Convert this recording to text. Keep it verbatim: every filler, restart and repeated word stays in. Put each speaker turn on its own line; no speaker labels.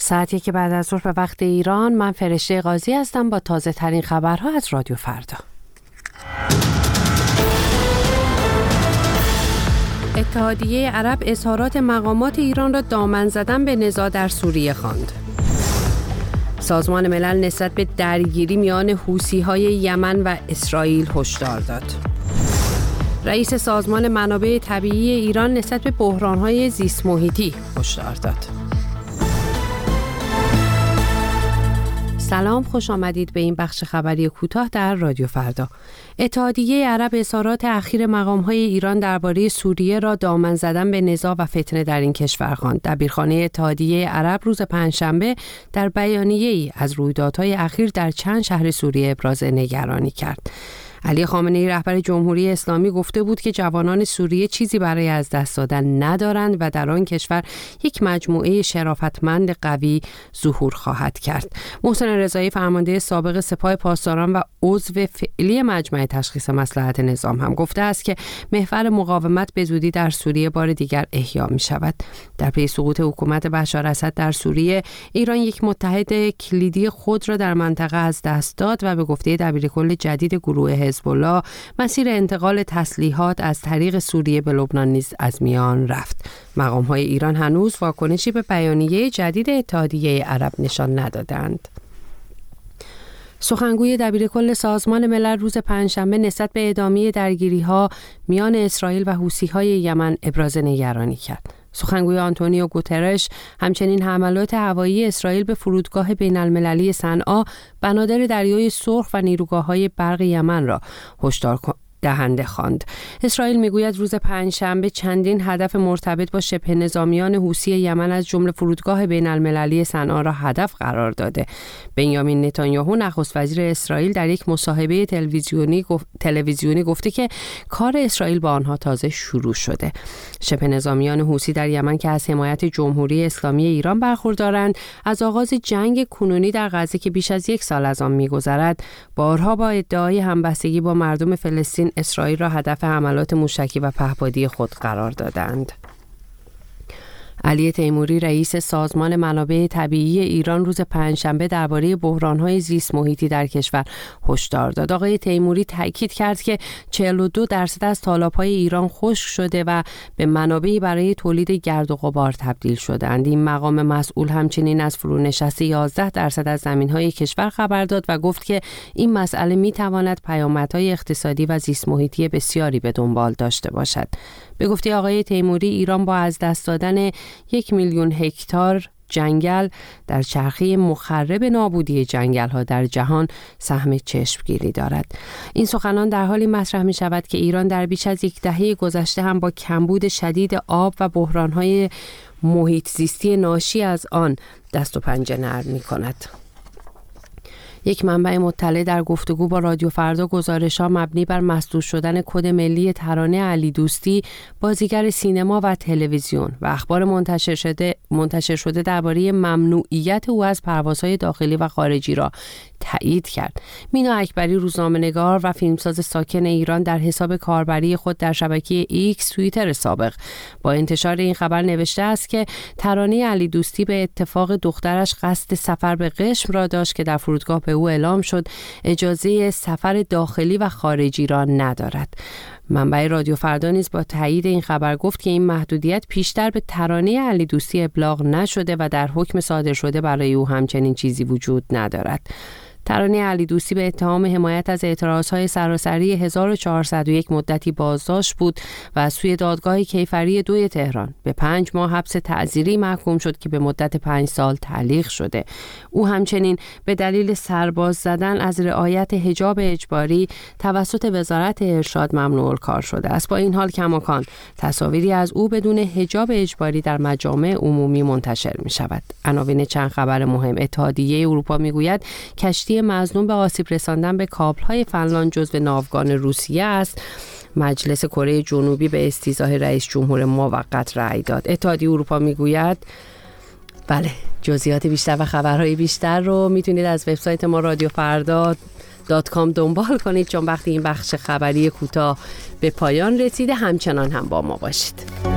ساعت یک بعد از ظهر به وقت ایران. من فرشته قاضی هستم با تازه ترین خبرها از رادیو فردا. اتحادیه عرب اظهارات مقامات ایران را دامن زدن به نزاع در سوریه خواند. سازمان ملل نسبت به درگیری میان حوثی‌های یمن و اسرائیل هشدار داد. رئیس سازمان منابع طبیعی ایران نسبت به بحران‌های زیست محیطی هشدار داد. سلام، خوش آمدید به این بخش خبری کوتاه در رادیو فردا. اتحادیه عرب اظهارات اخیر مقام‌های ایران درباره سوریه را دامن زدن به نزاع و فتنه در این کشور خواند. دبیرخانه اتحادیه عرب روز پنجشنبه در بیانیه‌ای از رویدادهای اخیر در چند شهر سوریه ابراز نگرانی کرد. علی خامنه‌ای رهبر جمهوری اسلامی گفته بود که جوانان سوریه چیزی برای از دست دادن ندارند و در آن کشور یک مجموعه شرافتمند قوی ظهور خواهد کرد. محسن رضایی فرمانده سابق سپاه پاسداران و عضو فعلی مجمع تشخیص مصلحت نظام هم گفته است که محور مقاومت به زودی در سوریه بار دیگر احیا می شود. در پی سقوط حکومت بشار اسد در سوریه، ایران یک متحد کلیدی خود را در منطقه از دست داد و به گفته دبیرکل جدید گروه حزب الله مسیر انتقال تسلیحات از طریق سوریه به لبنان نیز از میان رفت. مقام‌های ایران هنوز واکنشی به بیانیه جدید اتحادیه عرب نشان ندادند. سخنگوی دبیرکل سازمان ملل روز پنجشنبه نسبت به ادامه درگیری‌ها میان اسرائیل و حوثی‌های یمن ابراز نگرانی کرد. سخنگوی آنتونیو گوترش همچنین حملات هوایی اسرائیل به فرودگاه بین‌المللی صنعا، بنادر دریای سرخ و نیروگاه‌های برق یمن را هشدار دهنده خواند. اسرائیل میگوید روز پنجشنبه چندین هدف مرتبط با شبه نظامیان حوثی یمن از جمله فرودگاه بین‌المللی صنعا را هدف قرار داده. بنیامین نتانیاهو نخست وزیر اسرائیل در یک مصاحبه تلویزیونی گفت، تلویزیونی گفته که کار اسرائیل با آنها تازه شروع شده. شبه نظامیان حوثی در یمن که از حمایت جمهوری اسلامی ایران برخوردارند، از آغاز جنگ کنونی در غزه که بیش از یک سال از آن می‌گذرد، بارها با ادعای همبستگی با مردم فلسطین اسرائیل را هدف حملات موشکی و پهپادی خود قرار دادند. علی تیموری رئیس سازمان منابع طبیعی ایران روز پنجشنبه درباره بحران‌های زیست محیطی در کشور هشدار داد. آقای تیموری تاکید کرد که چهل و دو درصد از تالاب‌های ایران خشک شده و به منابعی برای تولید گرد و غبار تبدیل شدند. این مقام مسئول همچنین از فرونشست یازده درصد از زمین‌های کشور خبر داد و گفت که این مسئله می‌تواند پیامدهای اقتصادی و زیست محیطی بسیاری به دنبال داشته باشد. به گفته آقای تیموری، ایران با از دست دادن یک میلیون هکتار جنگل در چرخه مخرب نابودی جنگل‌ها در جهان سهم چشمگیری دارد. این سخنان در حالی مطرح می شود که ایران در بیش از یک دهه گذشته هم با کمبود شدید آب و بحران‌های محیط زیستی ناشی از آن دست و پنجه نرم می کند. یک منبع مطلع در گفتگو با رادیو فردا گزارش‌ها مبنی بر مسدود شدن کد ملی ترانه علی دوستی، بازیگر سینما و تلویزیون، و اخبار منتشر شده منتشر شده درباره ممنوعیت او از پروازهای داخلی و خارجی را تایید کرد. مینا اکبری، روزنامه‌نگار و فیلمساز ساکن ایران، در حساب کاربری خود در شبکه ایکس توییتر سابق با انتشار این خبر نوشته است که ترانه علی دوستی به اتفاق دخترش قصد سفر به قشم را داشت که در فرودگاه به او اعلام شد اجازه سفر داخلی و خارجی را ندارد. منبع رادیو فردا نیز با تایید این خبر گفت که این محدودیت پیشتر به ترانه علی دوستی ابلاغ نشده و در حکم صادر شده برای او همچنین چیزی وجود ندارد. ترانه علی دوستی به اتهام حمایت از اعتراضهای سراسری هزار و چهارصد و یک مدتی بازداشت بود و از سوی دادگاه کیفری دوی تهران به پنج ماه حبس تعزیری محکوم شد که به مدت پنج سال تعلیق شده. او همچنین به دلیل سرباز زدن از رعایت حجاب اجباری توسط وزارت ارشاد ممنوع الکار شده است. با این حال کماکان تصاویری از او بدون حجاب اجباری در مجامع عمومی منتشر می شود. عناوین چند خبر مهم: اتحادیه اروپا می گوید کشتی مظنون به آسیب رساندن به کابل‌های فنلاند جزو ناوگان روسیه است. مجلس کره جنوبی به استیضاح رئیس جمهور موقت رأی داد. اتحادیه اروپا میگوید بله، جزئیات بیشتر و خبرهای بیشتر رو میتونید از وبسایت ما رادیو فردا دات کام دنبال کنید، چون وقتی این بخش خبری کوتاه به پایان رسیده همچنان هم با ما باشید.